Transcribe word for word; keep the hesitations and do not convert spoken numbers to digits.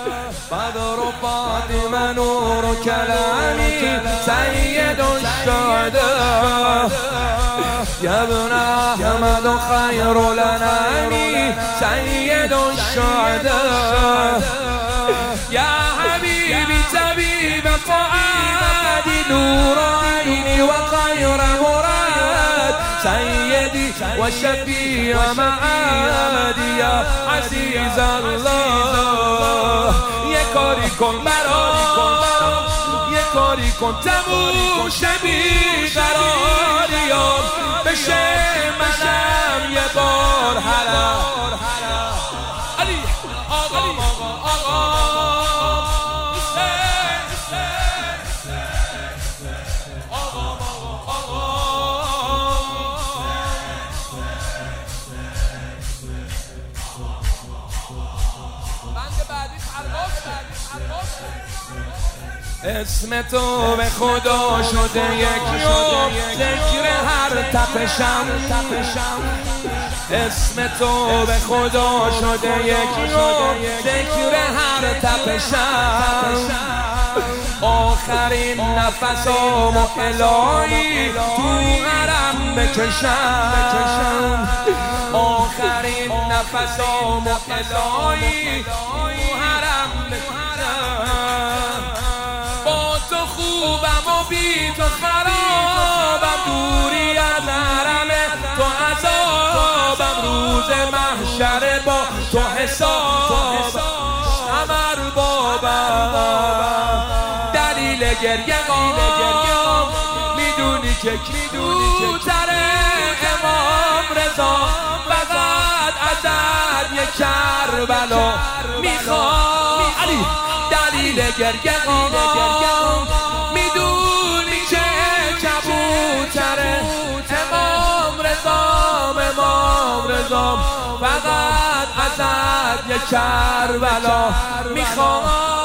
بدر و فاطمه نور و کلامی سید الشهداء یا ابن احمد و خیر الانام سید الشهداء یا حبیبی طبیب فؤادی نور عینی و خیر مراد سیدی و شفیع معادی یا عزیز الله یک کاری کن برام یک کاری کن تموم شبی قراریام بشه منم یه بار حرام علی آقا آقا آقا اسم تو به خدا شده یک یوم ذکر هر تپشم اسم تو به خدا شده یک یوم ذکر هر تپشم آخرین نفسام و الهی تو حرم بکشم آخرین نفسام و الهی تو حرم بکشم با تو خوبم و بی تو خرابم دوری از حرم تو عذابم روز محشر با تو حساب قمر بابم دلیل گریه قام میدونی که کیوتر امام رضا فقط ازت یک کربلا میخوام علی دلیل گریه قام میدونی که کبوتر امام رضا امام رضا فقط ازت یک کربلا میخوام